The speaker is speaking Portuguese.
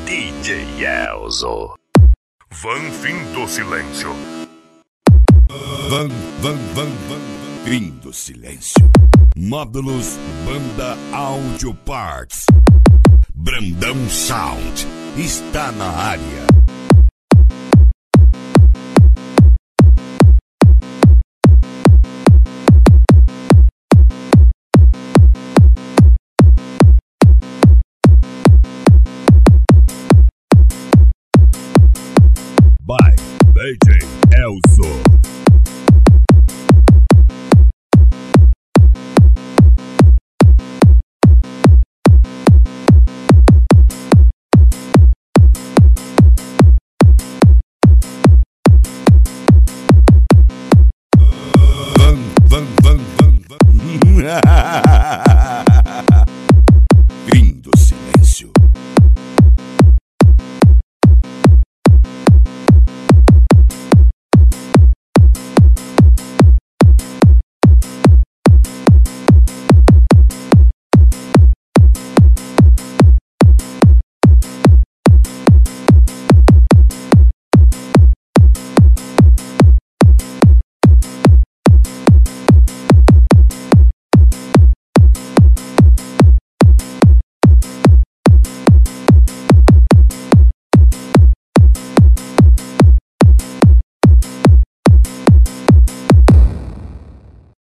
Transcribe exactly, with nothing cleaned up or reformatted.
D J Elzo. Van Fim do Silêncio. Van, van, van, van, Fim do Silêncio. Módulos Banda Audio Parts. Brandão Sound está na área. By D J Elzo.